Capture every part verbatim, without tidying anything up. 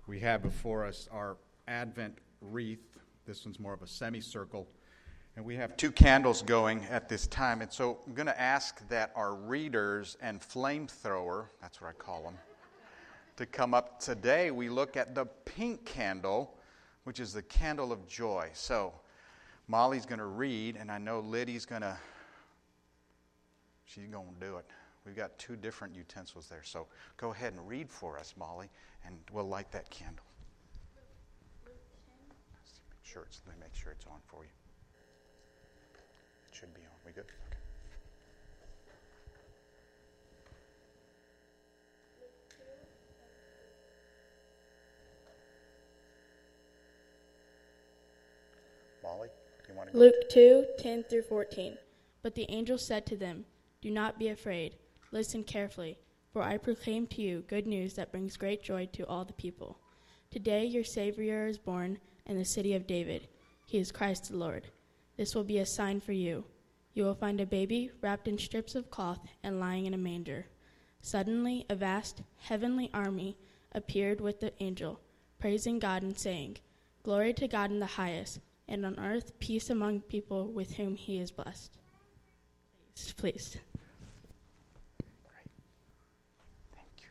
We have before us our Advent wreath. This one's more of a semicircle. And we have two candles going at this time. And so I'm going to ask that our readers and flamethrower, that's what I call them, to come up. Today we look at the pink candle, which is the candle of joy. So Molly's going to read, and I know Liddy's going to, she's going to do it. We've got two different utensils there. So go ahead and read for us, Molly, and we'll light that candle. Let's make sure it's, let me make sure it's on for you. It should be on. We good? Okay. Molly, you want to go? Luke two, ten through fourteen. But the angel said to them, "Do not be afraid. Listen carefully, for I proclaim to you good news that brings great joy to all the people. Today your Savior is born in the city of David. He is Christ the Lord. This will be a sign for you. You will find a baby wrapped in strips of cloth and lying in a manger." Suddenly a vast heavenly army appeared with the angel, praising God and saying, "Glory to God in the highest, and on earth peace among people with whom he is blessed." Please. Please. Great. Thank you.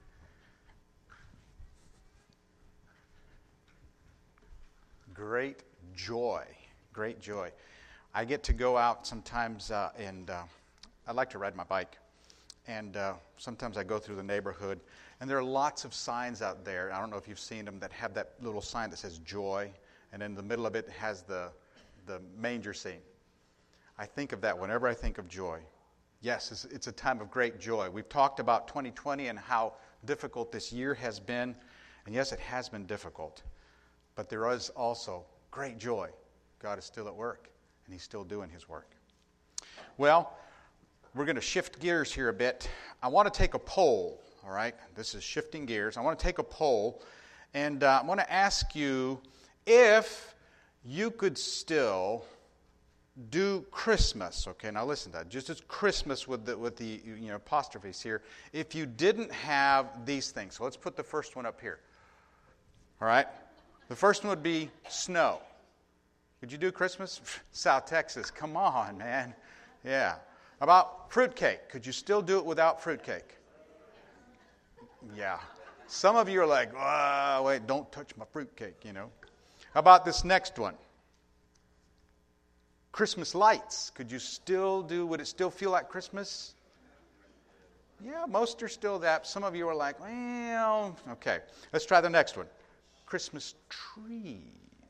Great joy. Great joy. I get to go out sometimes, uh, and uh, I like to ride my bike. And uh, sometimes I go through the neighborhood, and there are lots of signs out there. I don't know if you've seen them that have that little sign that says joy, and in the middle of it has the the manger scene. I think of that whenever I think of joy. Yes, it's, it's a time of great joy. We've talked about twenty twenty and how difficult this year has been. And yes, it has been difficult. But there is also great joy. God is still at work, and he's still doing his work. Well, we're going to shift gears here a bit. I want to take a poll, all right? This is shifting gears. I want to take a poll, and uh, I want to ask you if you could still do Christmas. Okay, now listen to that. Just as Christmas with the, with the you know apostrophes here. If you didn't have these things. So let's put the first one up here. All right? The first one would be snow. Could you do Christmas? South Texas, come on, man. Yeah. How about fruitcake? Could you still do it without fruitcake? Yeah. Some of you are like, oh, wait, don't touch my fruitcake, you know. How about this next one? Christmas lights. Could you still do, would it still feel like Christmas? Yeah, most are still that. Some of you are like, well, okay. Let's try the next one. Christmas trees.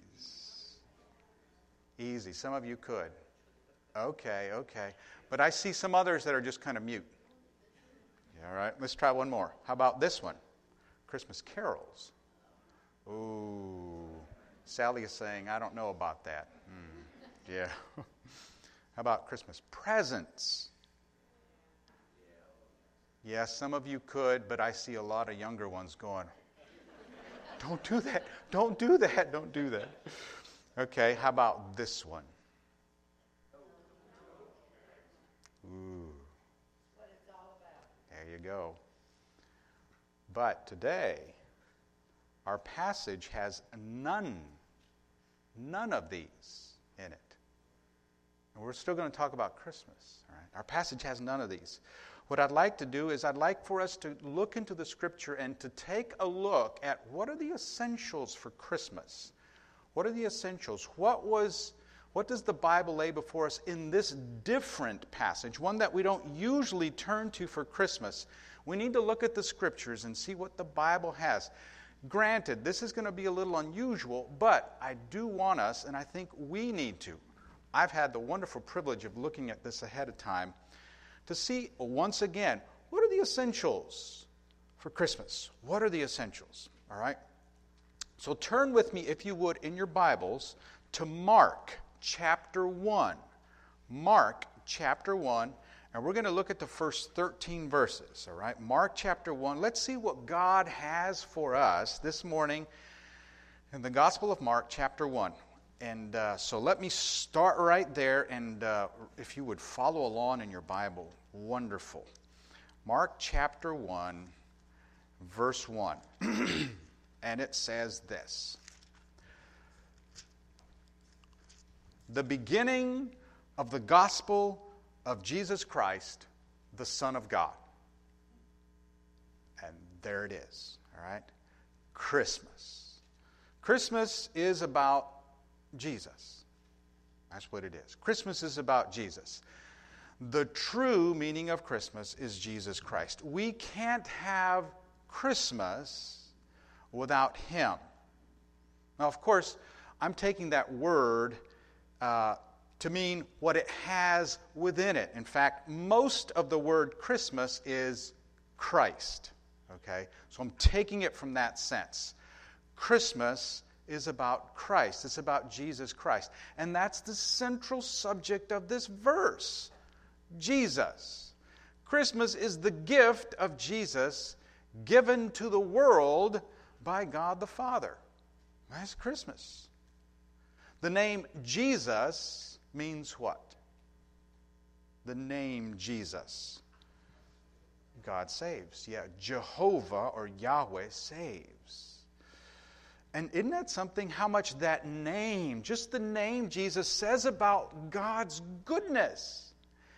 Easy. Some of you could. Okay, okay. But I see some others that are just kind of mute. Yeah, all right. Let's try one more. How about this one? Christmas carols. Ooh. Sally is saying, I don't know about that. Hmm. Yeah. How about Christmas presents? Yes, some of you could, but I see a lot of younger ones going, don't do that. Don't do that. Don't do that. Okay, how about this one? Ooh. What it's all about. There you go. But today, our passage has none, none of these in it. And we're still going to talk about Christmas. All right? Our passage has none of these. What I'd like to do is I'd like for us to look into the Scripture and to take a look at what are the essentials for Christmas. What are the essentials? What was, what does the Bible lay before us in this different passage, one that we don't usually turn to for Christmas? We need to look at the Scriptures and see what the Bible has. Granted, this is going to be a little unusual, but I do want us, and I think we need to. I've had the wonderful privilege of looking at this ahead of time to see, once again, what are the essentials for Christmas? What are the essentials? All right? So turn with me, if you would, in your Bibles to Mark chapter one. Mark chapter one, and we're going to look at the first thirteen verses, all right? Mark chapter one. Let's see what God has for us this morning in the Gospel of Mark chapter one. And uh, so let me start right there, and uh, if you would follow along in your Bible, wonderful. Mark chapter one, verse one. And it says this: the beginning of the gospel of Jesus Christ, the Son of God. And there it is, all right? Christmas. Christmas is about Jesus. That's what it is. Christmas is about Jesus. The true meaning of Christmas is Jesus Christ. We can't have Christmas without Him. Now, of course, I'm taking that word uh, to mean what it has within it. In fact, most of the word Christmas is Christ. Okay? So I'm taking it from that sense. Christmas is about Christ. It's about Jesus Christ. And that's the central subject of this verse. Jesus. Christmas is the gift of Jesus given to the world by God the Father. That's Christmas. The name Jesus means what? The name Jesus. God saves. Yeah, Jehovah or Yahweh saves. And isn't that something, how much that name, just the name Jesus, says about God's goodness?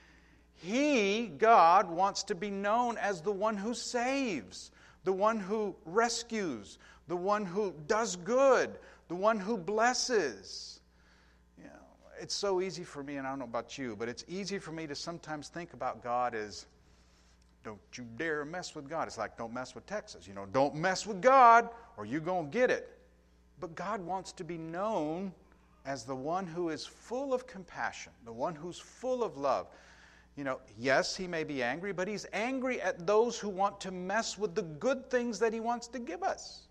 He, God, wants to be known as the one who saves, the one who rescues, the one who does good, the one who blesses. You know, it's so easy for me, and I don't know about you, but it's easy for me to sometimes think about God as, don't you dare mess with God. It's like, don't mess with Texas. You know, don't mess with God or you're going to get it. But God wants to be known as the one who is full of compassion, the one who's full of love. You know, yes, He may be angry, but He's angry at those who want to mess with the good things that He wants to give us.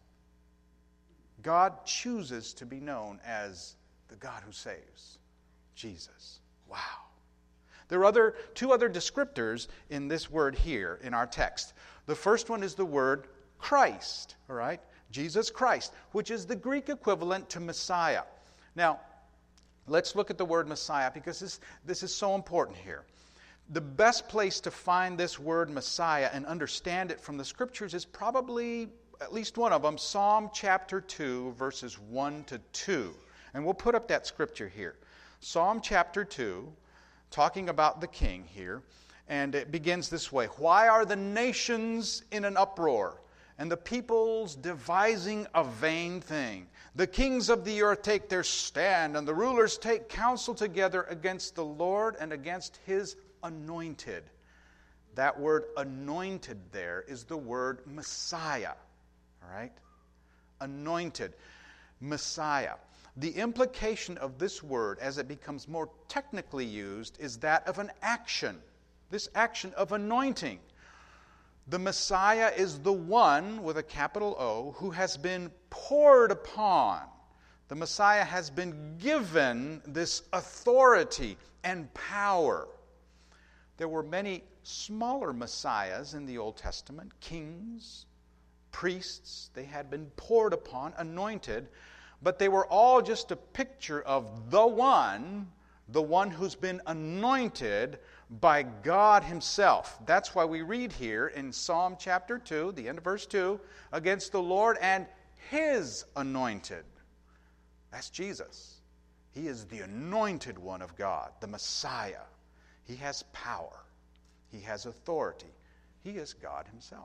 God chooses to be known as the God who saves, Jesus. Wow. There are other, two other descriptors in this word here in our text. The first one is the word Christ, all right? Jesus Christ, which is the Greek equivalent to Messiah. Now, let's look at the word Messiah because this, this is so important here. The best place to find this word Messiah and understand it from the Scriptures is probably, at least one of them, Psalm chapter two, verses one to two. And we'll put up that scripture here. Psalm chapter two, talking about the king here, and it begins this way: why are the nations in an uproar, and the peoples devising a vain thing? The kings of the earth take their stand, and the rulers take counsel together against the Lord and against His anointed. That word anointed there is the word Messiah. All right? Anointed. Messiah. The implication of this word, as it becomes more technically used, is that of an action. This action of anointing. The Messiah is the one, with a capital O, who has been poured upon. The Messiah has been given this authority and power. There were many smaller Messiahs in the Old Testament, kings, priests. They had been poured upon, anointed, but they were all just a picture of the one, the one who's been anointed by God Himself. That's why we read here in Psalm chapter two, the end of verse two, against the Lord and His anointed. That's Jesus. He is the anointed one of God, the Messiah. He has power. He has authority. He is God Himself.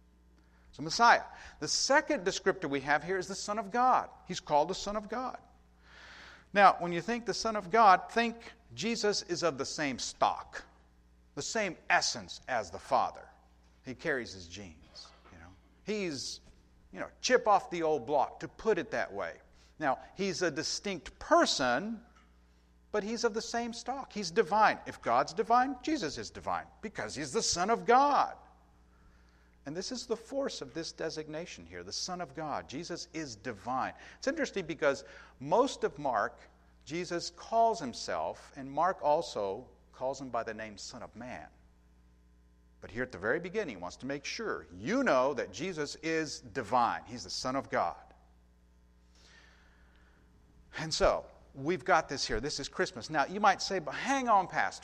So Messiah. The second descriptor we have here is the Son of God. He's called the Son of God. Now, when you think the Son of God, think Jesus is of the same stock, the same essence as the Father. He carries His genes. You know, He's, you know, chip off the old block, to put it that way. Now, He's a distinct person, but He's of the same stock. He's divine. If God's divine, Jesus is divine because He's the Son of God. And this is the force of this designation here, the Son of God. Jesus is divine. It's interesting because most of Mark, Jesus calls Himself, and Mark also calls Him by the name Son of Man. But here at the very beginning, He wants to make sure you know that Jesus is divine. He's the Son of God. And so, we've got this here. This is Christmas. Now, you might say, but hang on, Pastor.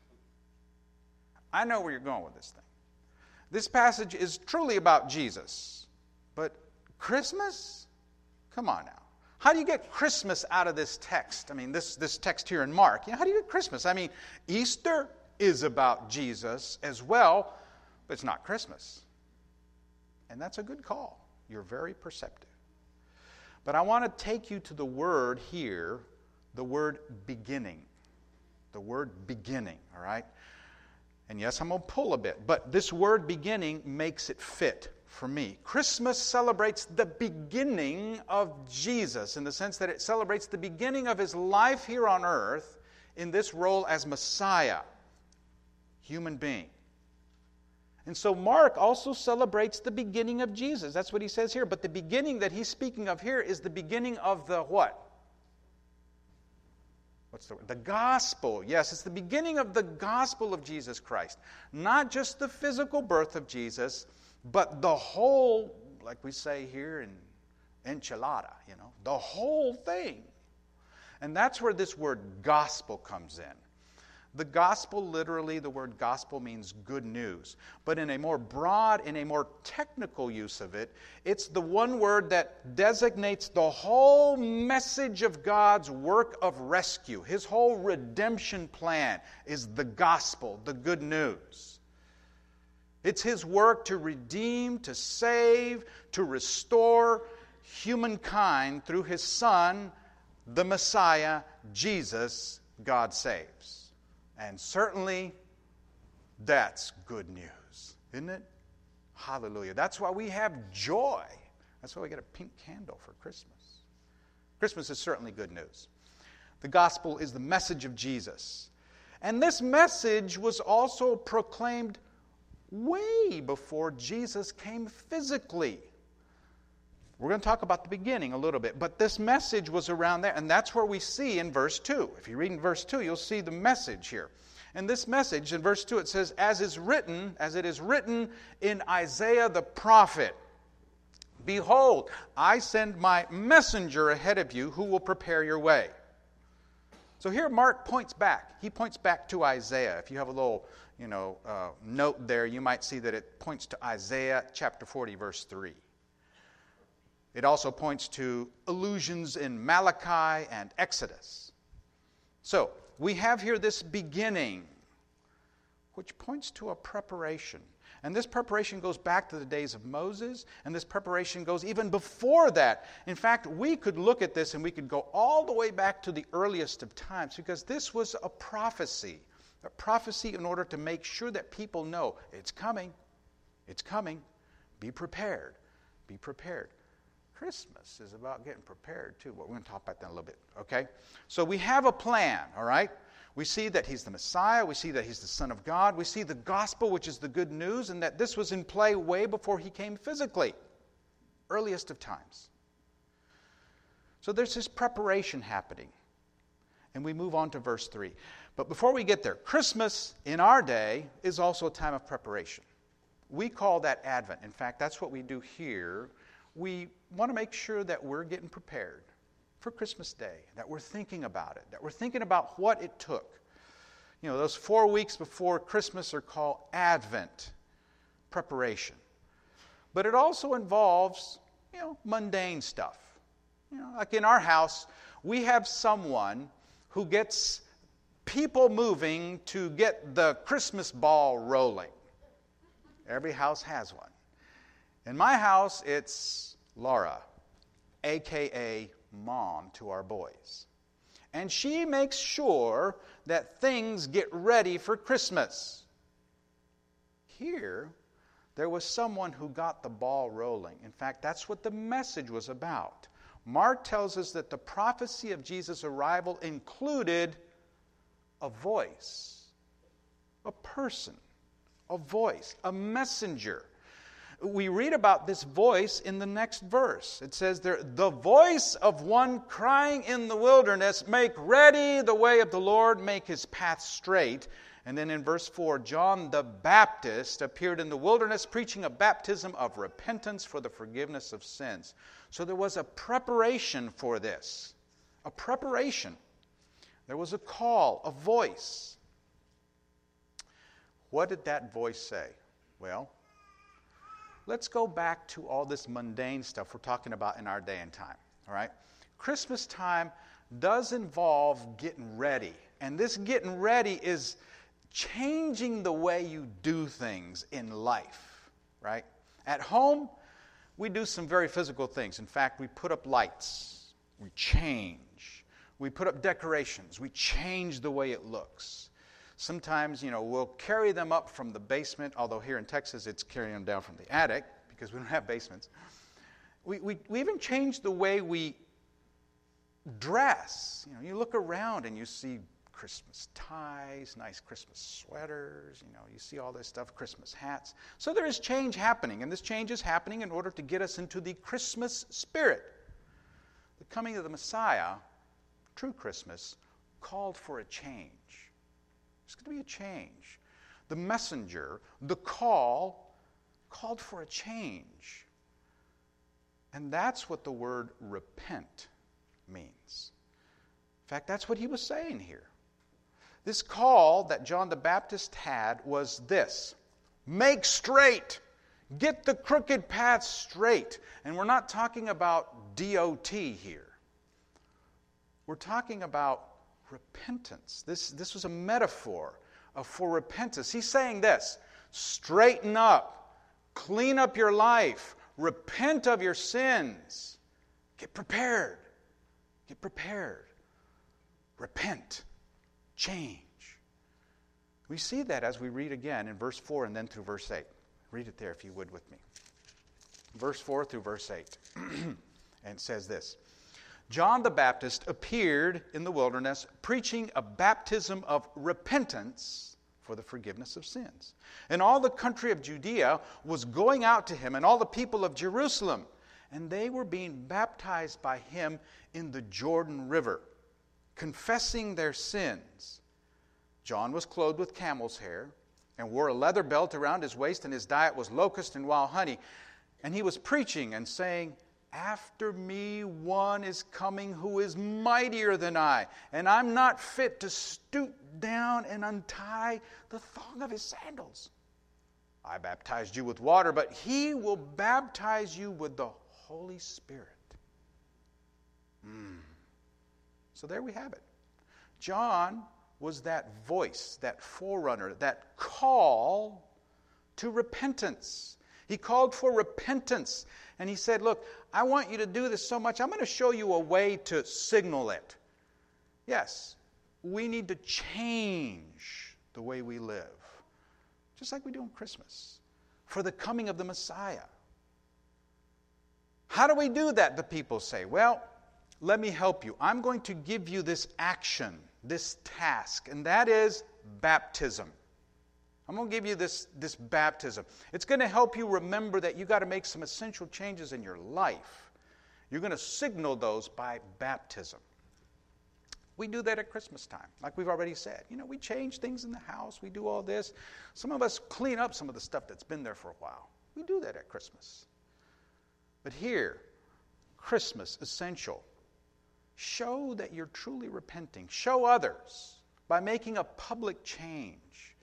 I know where you're going with this thing. This passage is truly about Jesus, but Christmas? Come on now. How do you get Christmas out of this text? I mean, this, this text here in Mark. You know, how do you get Christmas? I mean, Easter is about Jesus as well, but it's not Christmas. And that's a good call. You're very perceptive. But I want to take you to the word here, the word beginning. The word beginning, all right? And yes, I'm going to pull a bit, but this word beginning makes it fit for me. Christmas celebrates the beginning of Jesus in the sense that it celebrates the beginning of his life here on earth in this role as Messiah, human being. And so Mark also celebrates the beginning of Jesus. That's what he says here. But the beginning that he's speaking of here is the beginning of the what? What's the word? The gospel. Yes, it's the beginning of the gospel of Jesus Christ. Not just the physical birth of Jesus, but the whole, like we say here in enchilada, you know, the whole thing. And that's where this word gospel comes in. The gospel, literally, the word gospel means good news. But in a more broad, in a more technical use of it, it's the one word that designates the whole message of God's work of rescue. His whole redemption plan is the gospel, the good news. It's his work to redeem, to save, to restore humankind through his Son, the Messiah, Jesus, God saves. And certainly, that's good news, isn't it? Hallelujah. That's why we have joy. That's why we get a pink candle for Christmas. Christmas is certainly good news. The gospel is the message of Jesus. And this message was also proclaimed way before Jesus came physically. We're going to talk about the beginning a little bit, but this message was around there, and that's where we see in verse two. If you read in verse two, you'll see the message here. And this message, in verse two, it says, as is written, as it is written in Isaiah the prophet, behold, I send my messenger ahead of you who will prepare your way. So here Mark points back. He points back to Isaiah. If you have a little, you know, uh, note there, you might see that it points to Isaiah chapter forty, verse three. It also points to allusions in Malachi and Exodus. So, we have here this beginning, which points to a preparation. And this preparation goes back to the days of Moses, and this preparation goes even before that. In fact, we could look at this and we could go all the way back to the earliest of times, because this was a prophecy. A prophecy in order to make sure that people know it's coming. It's coming. Be prepared. Be prepared. Christmas is about getting prepared too. But we're going to talk about that in a little bit, okay? So we have a plan, all right? We see that he's the Messiah. We see that he's the Son of God. We see the gospel, which is the good news, and that this was in play way before he came physically. Earliest of times. So there's this preparation happening. And we move on to verse three. But before we get there, Christmas in our day is also a time of preparation. We call that Advent. In fact, that's what we do here. We want to make sure that we're getting prepared for Christmas Day, that we're thinking about it, that we're thinking about what it took. You know, those four weeks before Christmas are called Advent, preparation. But it also involves, you know, mundane stuff. You know, like in our house, we have someone who gets people moving to get the Christmas ball rolling. Every house has one. In my house, it's Laura, a k a. Mom to our boys. And she makes sure that things get ready for Christmas. Here, there was someone who got the ball rolling. In fact, that's what the message was about. Mark tells us that the prophecy of Jesus' arrival included a voice, a person, a voice, a messenger. We read about this voice in the next verse. It says there, the voice of one crying in the wilderness, make ready the way of the Lord, make his path straight. And then in verse four, John the Baptist appeared in the wilderness preaching a baptism of repentance for the forgiveness of sins. So there was a preparation for this. A preparation. There was a call, a voice. What did that voice say? Well, let's go back to all this mundane stuff we're talking about in our day and time. All right? Christmas time does involve getting ready. And this getting ready is changing the way you do things in life. Right? At home, we do some very physical things. In fact, we put up lights. We change. We put up decorations. We change the way it looks. Sometimes, you know, we'll carry them up from the basement, although here in Texas it's carrying them down from the attic because we don't have basements. We, we, we even change the way we dress. You know, you look around and you see Christmas ties, nice Christmas sweaters, you know, you see all this stuff, Christmas hats. So there is change happening, and this change is happening in order to get us into the Christmas spirit. The coming of the Messiah, true Christmas, called for a change. There's going to be a change. The messenger, the call, called for a change. And that's what the word repent means. In fact, that's what he was saying here. This call that John the Baptist had was this: make straight. Get the crooked path straight. And we're not talking about D O T here. We're talking about repentance. This, this was a metaphor of, for repentance. He's saying this: straighten up, clean up your life, repent of your sins, get prepared, get prepared, repent, change. We see that as we read again in verse four and then through verse eight. Read it there if you would with me. Verse four through verse eight. And it says this: John the Baptist appeared in the wilderness preaching a baptism of repentance for the forgiveness of sins. And all the country of Judea was going out to him, and all the people of Jerusalem. And they were being baptized by him in the Jordan River, confessing their sins. John was clothed with camel's hair and wore a leather belt around his waist, and his diet was locust and wild honey. And he was preaching and saying, after me one is coming who is mightier than I, and I'm not fit to stoop down and untie the thong of his sandals. I baptized you with water, but he will baptize you with the Holy Spirit. Mm. So there we have it. John was that voice, that forerunner, that call to repentance. He called for repentance. And he said, look, I want you to do this so much, I'm going to show you a way to signal it. Yes, we need to change the way we live. Just like we do on Christmas. For the coming of the Messiah. How do we do that, the people say? Well, let me help you. I'm going to give you this action, this task, and that is baptism. I'm going to give you this, this baptism. It's going to help you remember that you've got to make some essential changes in your life. You're going to signal those by baptism. We do that at Christmas time, like we've already said. You know, we change things in the house. We do all this. Some of us clean up some of the stuff that's been there for a while. We do that at Christmas. But here, Christmas, essential. Show that you're truly repenting. Show others by making a public change.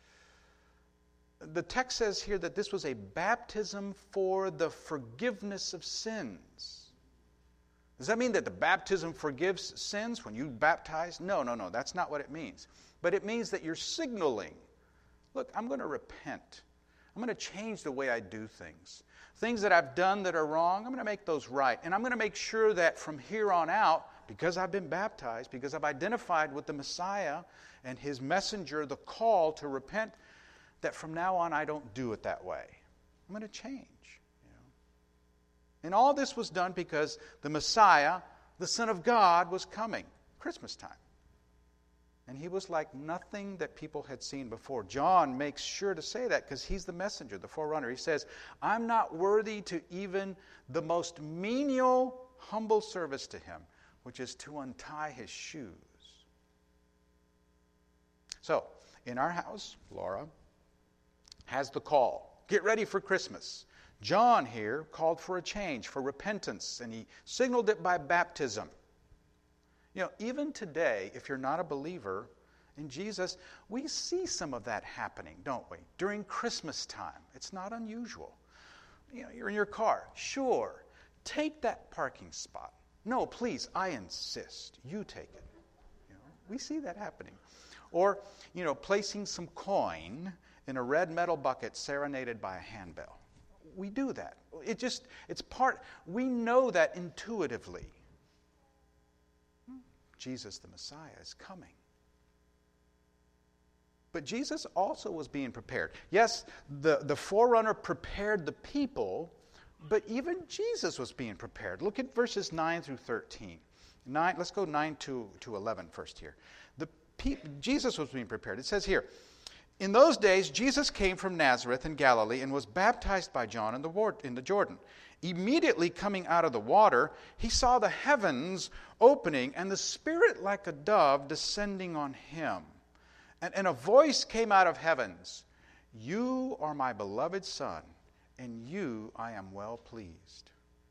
The text says here that this was a baptism for the forgiveness of sins. Does that mean that the baptism forgives sins when you baptize? No, no, no. That's not what it means. But it means that you're signaling, look, I'm going to repent. I'm going to change the way I do things. Things that I've done that are wrong, I'm going to make those right. And I'm going to make sure that from here on out, because I've been baptized, because I've identified with the Messiah and his messenger, the call to repent, that from now on I don't do it that way. I'm going to change. You know? And all this was done because the Messiah, the Son of God, was coming. Christmas time. And he was like nothing that people had seen before. John makes sure to say that because he's the messenger, the forerunner. He says, I'm not worthy to even the most menial, humble service to him, which is to untie his shoes. So, in our house, Laura has the call. Get ready for Christmas. John here called for a change, for repentance, and he signaled it by baptism. You know, even today, if you're not a believer in Jesus, we see some of that happening, don't we? During Christmas time. It's not unusual. You know, you're in your car. Sure. Take that parking spot. No, please, I insist. You take it. You know, we see that happening. Or, you know, placing some coin in a red metal bucket serenaded by a handbell. We do that. It just, it's part, we know that intuitively. Jesus the Messiah is coming. But Jesus also was being prepared. Yes, the, the forerunner prepared the people, but even Jesus was being prepared. Look at verses nine through thirteen. Nine, let's go nine to, to eleven first here. The pe- Jesus was being prepared. It says here, in those days, Jesus came from Nazareth in Galilee and was baptized by John in the, war- in the Jordan. Immediately coming out of the water, he saw the heavens opening and the Spirit like a dove descending on him. And, and a voice came out of heavens, "You are my beloved Son, and you I am well pleased."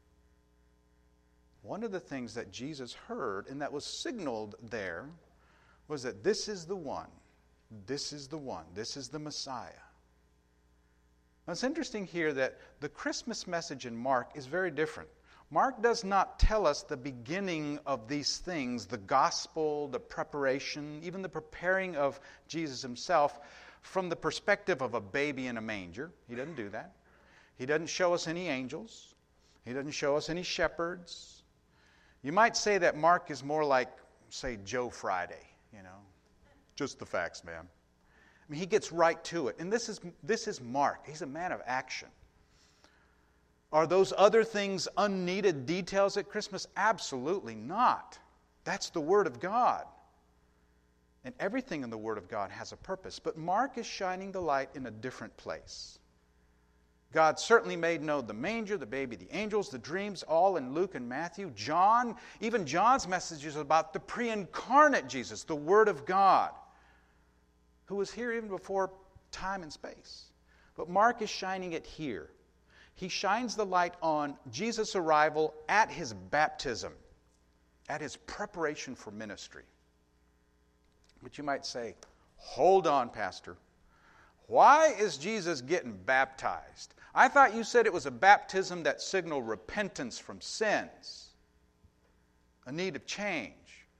One of the things that Jesus heard and that was signaled there was that this is the one, this is the one, this is the Messiah. Now it's interesting here that the Christmas message in Mark is very different. Mark does not tell us the beginning of these things, the gospel, the preparation, even the preparing of Jesus himself from the perspective of a baby in a manger. He doesn't do that. He doesn't show us any angels. He doesn't show us any shepherds. You might say that Mark is more like, say, Joe Friday, you know. Just the facts, man. I mean, he gets right to it. And this is this is Mark. He's a man of action. Are those other things unneeded details at Christmas? Absolutely not. That's the Word of God. And everything in the Word of God has a purpose. But Mark is shining the light in a different place. God certainly made known the manger, the baby, the angels, the dreams, all in Luke and Matthew. John, even John's message is about the pre-incarnate Jesus, the Word of God, who was here even before time and space. But Mark is shining it here. He shines the light on Jesus' arrival at his baptism, at his preparation for ministry. But you might say, hold on, Pastor. Why is Jesus getting baptized? I thought you said it was a baptism that signaled repentance from sins, a need of change.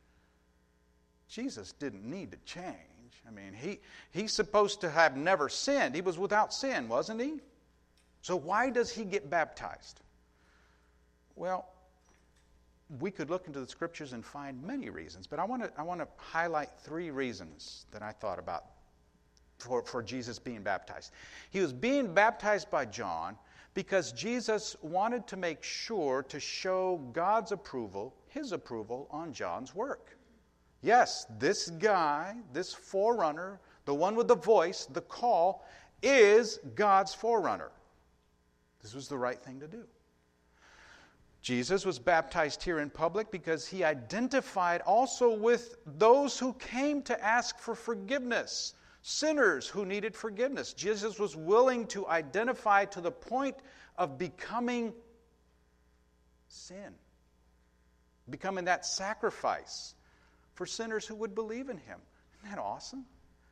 Jesus didn't need to change. I mean, he, he's supposed to have never sinned. He was without sin, wasn't he? So why does he get baptized? Well, we could look into the Scriptures and find many reasons, but I want to I want to highlight three reasons that I thought about for, for Jesus being baptized. He was being baptized by John because Jesus wanted to make sure to show God's approval, his approval, on John's work. Yes, this guy, this forerunner, the one with the voice, the call, is God's forerunner. This was the right thing to do. Jesus was baptized here in public because he identified also with those who came to ask for forgiveness, sinners who needed forgiveness. Jesus was willing to identify to the point of becoming sin, becoming that sacrifice for sinners who would believe in him. Isn't that awesome?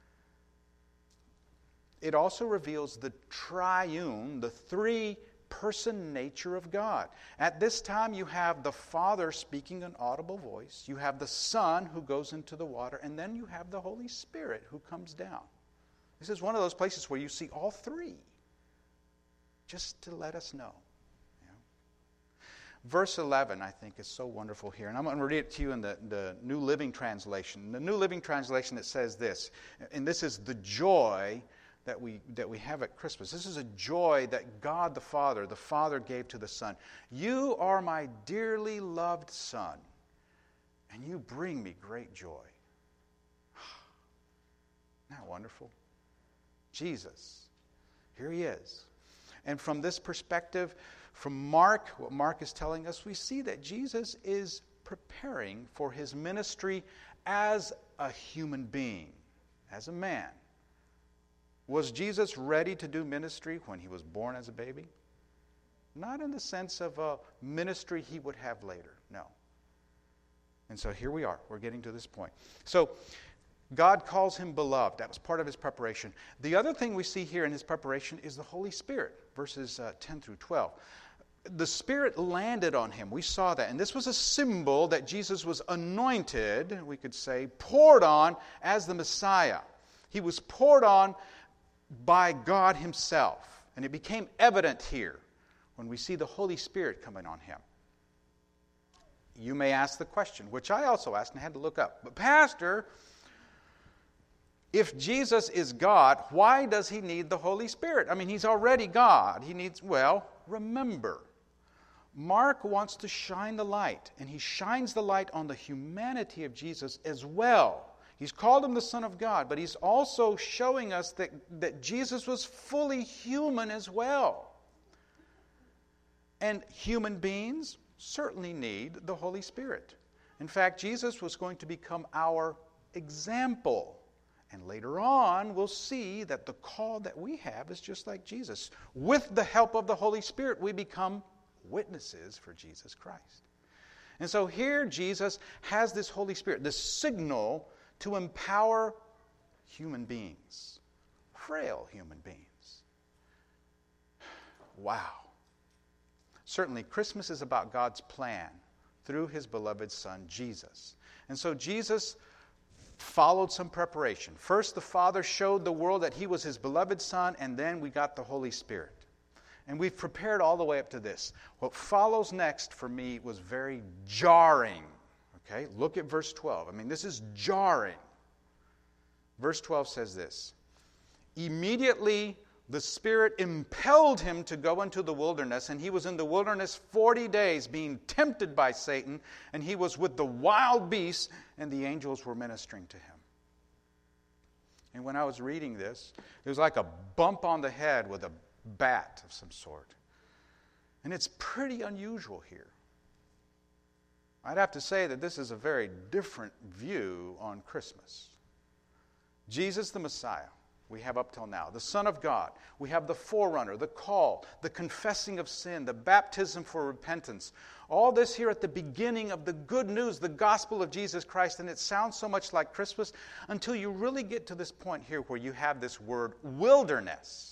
It also reveals the triune, the three-person nature of God. At this time, you have the Father speaking an audible voice. You have the Son who goes into the water. And then you have the Holy Spirit who comes down. This is one of those places where you see all three, just to let us know. Verse eleven, I think, is so wonderful here. And I'm going to read it to you in the, the New Living Translation. The New Living Translation, it says this, and this is the joy that we that we have at Christmas. This is a joy that God the Father, the Father gave to the Son. You are my dearly loved Son, and you bring me great joy. Isn't that wonderful? Jesus, here he is. And from this perspective, from Mark, what Mark is telling us, we see that Jesus is preparing for his ministry as a human being, as a man. Was Jesus ready to do ministry when he was born as a baby? Not in the sense of a ministry he would have later, no. And so here we are, we're getting to this point. So God calls him beloved. That was part of his preparation. The other thing we see here in his preparation is the Holy Spirit, verses uh, ten through twelve. The Spirit landed on him. We saw that. And this was a symbol that Jesus was anointed, we could say, poured on as the Messiah. He was poured on by God himself. And it became evident here when we see the Holy Spirit coming on him. You may ask the question, which I also asked and had to look up. But Pastor, if Jesus is God, why does he need the Holy Spirit? I mean, he's already God. He needs, well, remember, Mark wants to shine the light, and he shines the light on the humanity of Jesus as well. He's called him the Son of God, but he's also showing us that, that Jesus was fully human as well. And human beings certainly need the Holy Spirit. In fact, Jesus was going to become our example. And later on, we'll see that the call that we have is just like Jesus. With the help of the Holy Spirit, we become witnesses for Jesus Christ. And so here Jesus has this Holy Spirit, this signal to empower human beings, frail human beings. Wow. Certainly, Christmas is about God's plan through his beloved Son, Jesus. And so Jesus followed some preparation. First, the Father showed the world that he was his beloved Son, and then we got the Holy Spirit. And we've prepared all the way up to this. What follows next for me was very jarring. Okay, look at verse twelve. I mean, this is jarring. Verse twelve says this. Immediately the Spirit impelled him to go into the wilderness, and he was in the wilderness forty days being tempted by Satan, and he was with the wild beasts, and the angels were ministering to him. And when I was reading this, it was like a bump on the head with a bat of some sort. And it's pretty unusual here. I'd have to say that this is a very different view on Christmas. Jesus the Messiah, we have up till now. The Son of God. We have the forerunner, the call, the confessing of sin, the baptism for repentance. All this here at the beginning of the good news, the gospel of Jesus Christ. And it sounds so much like Christmas until you really get to this point here where you have this word wilderness.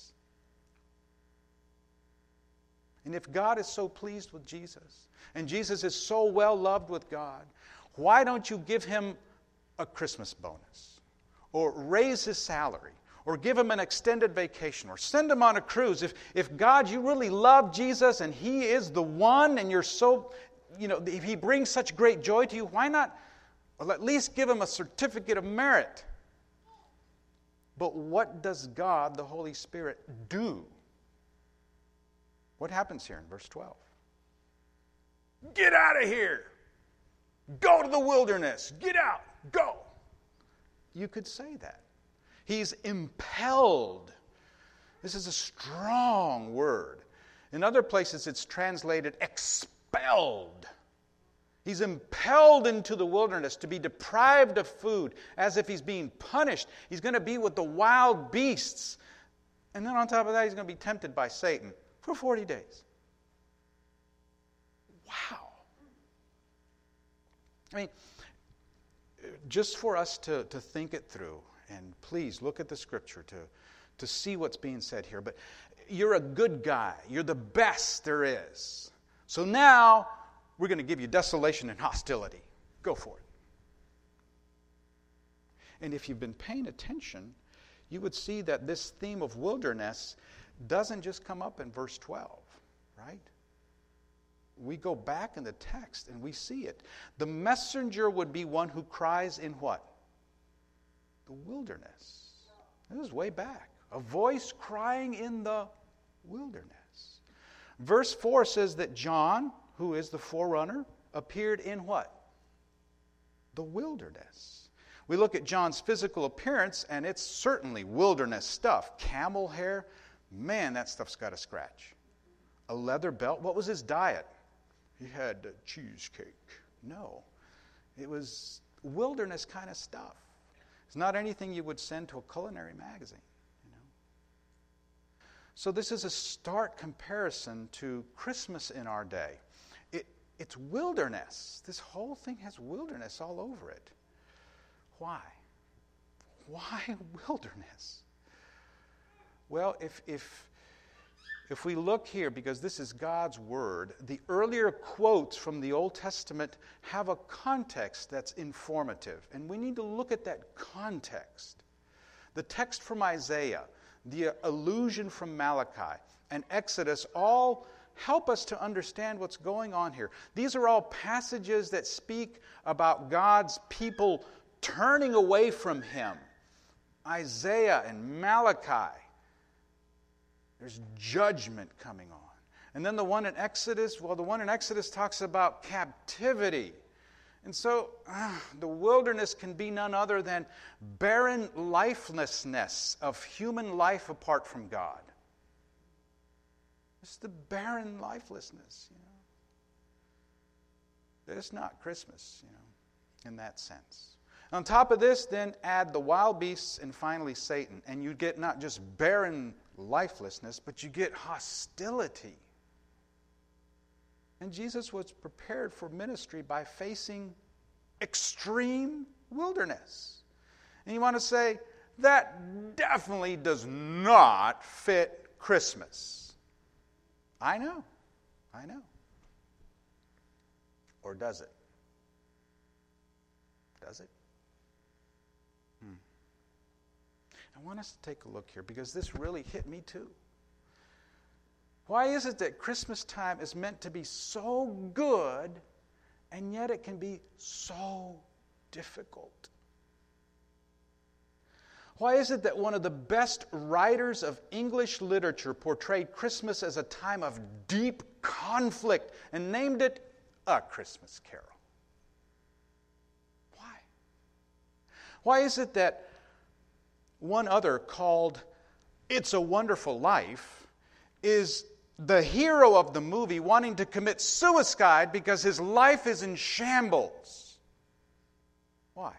And if God is so pleased with Jesus, and Jesus is so well loved with God, why don't you give him a Christmas bonus? Or raise his salary? Or give him an extended vacation? Or send him on a cruise? If, if God, you really love Jesus and he is the one and you're so, you know, if he brings such great joy to you, why not, well, at least give him a certificate of merit? But what does God, the Holy Spirit, do? What happens here in verse twelve? Get out of here. Go to the wilderness. Get out. Go. You could say that. He's impelled. This is a strong word. In other places it's translated expelled. He's impelled into the wilderness to be deprived of food as if he's being punished. He's going to be with the wild beasts. And then on top of that, he's going to be tempted by Satan for forty days. Wow. I mean, just for us to, to think it through, and please look at the scripture to, to see what's being said here. But you're a good guy. You're the best there is. So now we're going to give you desolation and hostility. Go for it. And if you've been paying attention, you would see that this theme of wilderness doesn't just come up in verse twelve, right? We go back in the text and we see it. The messenger would be one who cries in what? The wilderness. This is way back. A voice crying in the wilderness. Verse four says that John, who is the forerunner, appeared in what? The wilderness. We look at John's physical appearance and it's certainly wilderness stuff. Camel hair. Man, that stuff's got a scratch. A leather belt. What was his diet? He had a cheesecake. No. It was wilderness kind of stuff. It's not anything you would send to a culinary magazine. You know. So this is a stark comparison to Christmas in our day. It, it's wilderness. This whole thing has wilderness all over it. Why? Why wilderness? Well, if, if, if we look here, because this is God's Word, the earlier quotes from the Old Testament have a context that's informative. And we need to look at that context. The text from Isaiah, the allusion from Malachi, and Exodus all help us to understand what's going on here. These are all passages that speak about God's people turning away from Him. Isaiah and Malachi, there's judgment coming on. And then the one in Exodus, well, the one in Exodus talks about captivity. And so uh, the wilderness can be none other than barren lifelessness of human life apart from God. It's the barren lifelessness, you know. It's not Christmas, you know, in that sense. On top of this, then add the wild beasts and finally Satan. And you get not just barren lifelessness, but you get hostility. And Jesus was prepared for ministry by facing extreme wilderness. And you want to say, that definitely does not fit Christmas. I know. I know. Or does it? Does it? Hmm. I want us to take a look here because this really hit me too. Why is it that Christmas time is meant to be so good and yet it can be so difficult? Why is it that one of the best writers of English literature portrayed Christmas as a time of deep conflict and named it A Christmas Carol? Why? Why is it that one other called It's a Wonderful Life is the hero of the movie wanting to commit suicide because his life is in shambles? Why?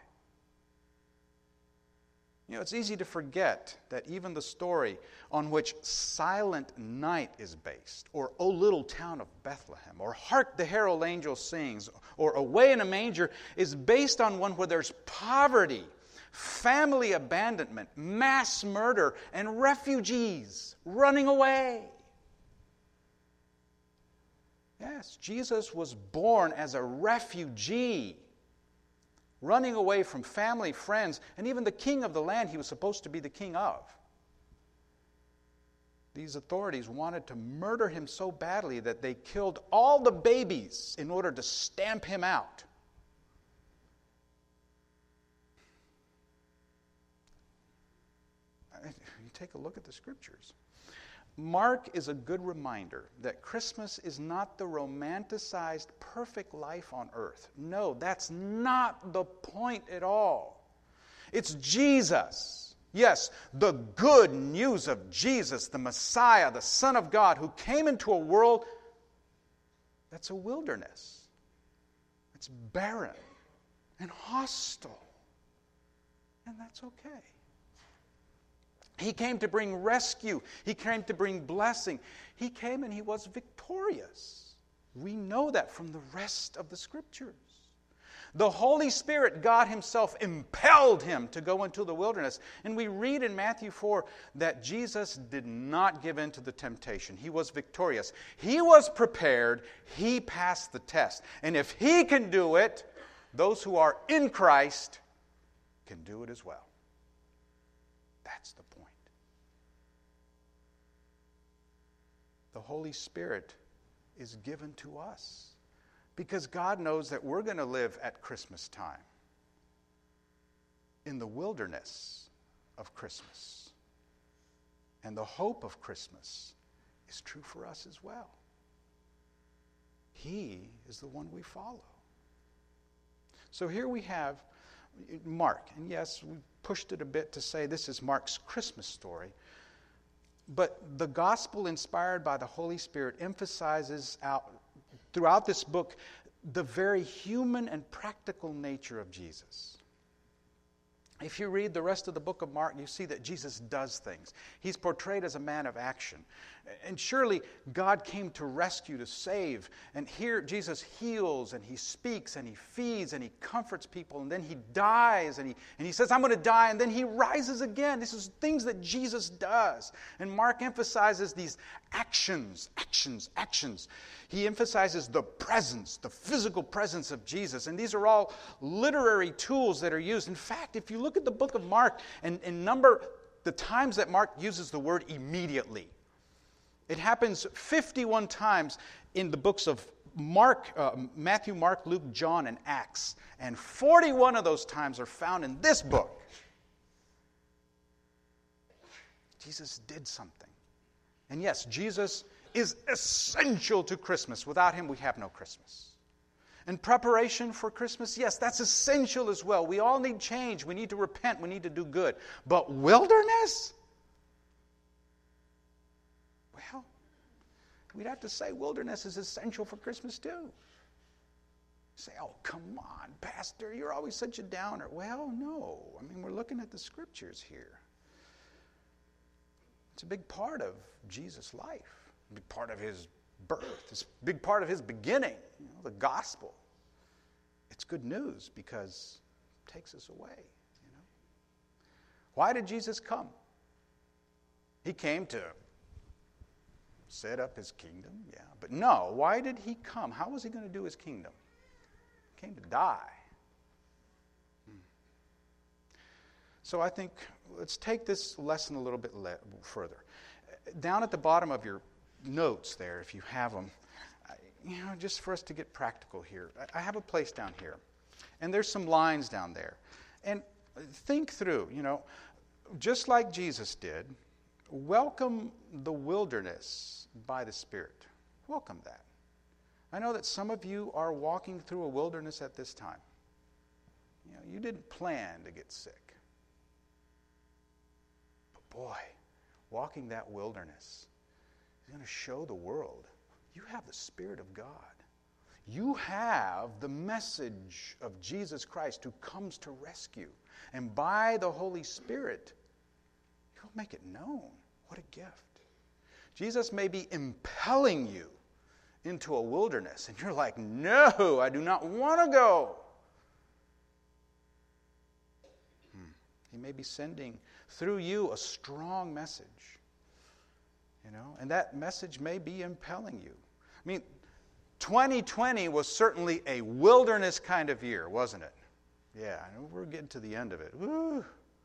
You know, it's easy to forget that even the story on which Silent Night is based, or O Little Town of Bethlehem, or Hark the Herald Angel Sings, or Away in a Manger, is based on one where there's poverty, family abandonment, mass murder, and refugees running away. Yes, Jesus was born as a refugee, running away from family, friends, and even the king of the land he was supposed to be the king of. These authorities wanted to murder him so badly that they killed all the babies in order to stamp him out. You take a look at the scriptures. Mark is a good reminder that Christmas is not the romanticized perfect life on earth. No, that's not the point at all. It's Jesus. Yes, the good news of Jesus, the Messiah, the Son of God, who came into a world that's a wilderness. It's barren and hostile. And that's okay. He came to bring rescue. He came to bring blessing. He came and he was victorious. We know that from the rest of the scriptures. The Holy Spirit, God himself, impelled him to go into the wilderness. And we read in Matthew four that Jesus did not give in to the temptation. He was victorious. He was prepared. He passed the test. And if he can do it, those who are in Christ can do it as well. That's the point. The Holy Spirit is given to us because God knows that we're going to live at Christmas time in the wilderness of Christmas. And the hope of Christmas is true for us as well. He is the one we follow. So here we have Mark. And yes, we pushed it a bit to say this is Mark's Christmas story. But the gospel inspired by the Holy Spirit emphasizes out throughout this book the very human and practical nature of Jesus. If you read the rest of the book of Mark, you see that Jesus does things. He's portrayed as a man of action. And surely God came to rescue, to save. And here Jesus heals and he speaks and he feeds and he comforts people. And then he dies and he, and he says, I'm going to die. And then he rises again. This is things that Jesus does. And Mark emphasizes these actions, actions, actions. He emphasizes the presence, the physical presence of Jesus. And these are all literary tools that are used. In fact, if you look at the book of Mark and, and number the times that Mark uses the word immediately, it happens fifty-one times in the books of Mark, uh, Matthew, Mark, Luke, John, and Acts. And forty-one of those times are found in this book. Jesus did something. And yes, Jesus is essential to Christmas. Without him, we have no Christmas. And preparation for Christmas, yes, that's essential as well. We all need change. We need to repent. We need to do good. But wilderness? Well, we'd have to say wilderness is essential for Christmas too. Say, oh, come on, Pastor, you're always such a downer. Well, no. I mean, we're looking at the Scriptures here. It's a big part of Jesus' life, a big part of his birth, it's a big part of his beginning, you know, the gospel. It's good news because it takes us away. You know, why did Jesus come? He came to set up his kingdom, yeah. But no, why did he come? How was he going to do his kingdom? He came to die. Hmm. So I think let's take this lesson a little bit le- further. Down at the bottom of your notes there, if you have them, you know, just for us to get practical here, I have a place down here, and there's some lines down there. And think through, you know, just like Jesus did, welcome the wilderness by the Spirit. Welcome that. I know that some of you are walking through a wilderness at this time. You know, you didn't plan to get sick. But boy, walking that wilderness is going to show the world you have the Spirit of God. You have the message of Jesus Christ who comes to rescue. And by the Holy Spirit, He'll make it known. What a gift. Jesus may be impelling you into a wilderness, and you're like, no, I do not want to go. Hmm. He may be sending through you a strong message. You know, and that message may be impelling you. I mean, twenty twenty was certainly a wilderness kind of year, wasn't it? Yeah, we're getting to the end of it. Woo.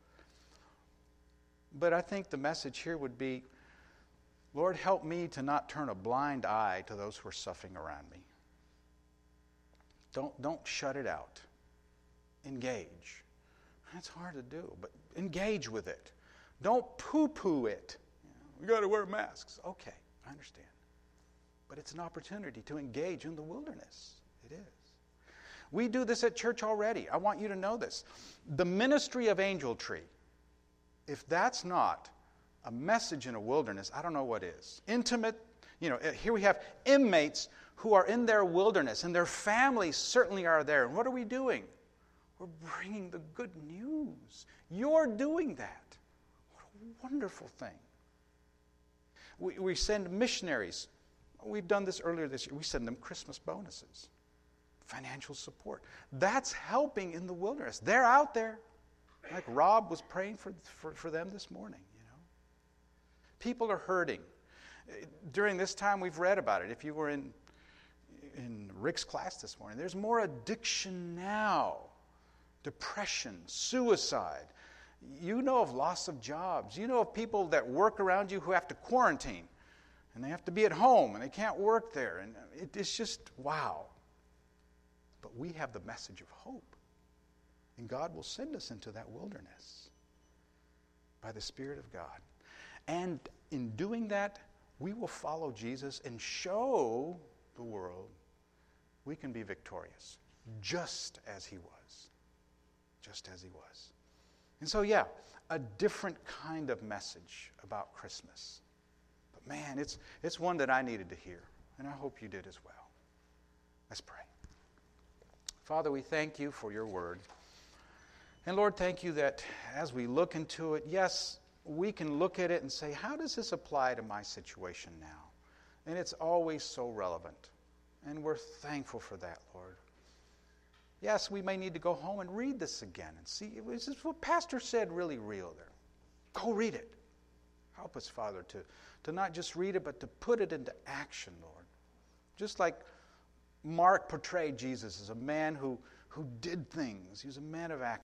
But I think the message here would be, Lord, help me to not turn a blind eye to those who are suffering around me. Don't, don't shut it out. Engage. That's hard to do, but engage with it. Don't poo-poo it. You know, we got to wear masks. Okay, I understand. But it's an opportunity to engage in the wilderness. It is. We do this at church already. I want you to know this. The ministry of Angel Tree, if that's not a message in a wilderness, I don't know what is. Intimate, you know, here we have inmates who are in their wilderness, and their families certainly are there. And what are we doing? We're bringing the good news. You're doing that. What a wonderful thing. We, we send missionaries. We've done this earlier this year. We send them Christmas bonuses, financial support. That's helping in the wilderness. They're out there. Like Rob was praying for, for, for them this morning, you know. People are hurting. During this time, we've read about it. If you were in, in Rick's class this morning, there's more addiction now. Depression, suicide. You know of loss of jobs. You know of people that work around you who have to quarantine. And they have to be at home, and they can't work there. And it, it's just, wow. But we have the message of hope. And God will send us into that wilderness by the Spirit of God. And in doing that, we will follow Jesus and show the world we can be victorious, just as he was. Just as he was. And so, yeah, a different kind of message about Christmas. But man, it's, it's one that I needed to hear, and I hope you did as well. Let's pray. Father, we thank you for your word. And Lord, thank you that as we look into it, yes, we can look at it and say, how does this apply to my situation now? And it's always so relevant. And we're thankful for that, Lord. Yes, we may need to go home and read this again and see, is this what Pastor said really real there? Go read it. Help us, Father, to, to not just read it, but to put it into action, Lord. Just like Mark portrayed Jesus as a man who, who did things. He was a man of action.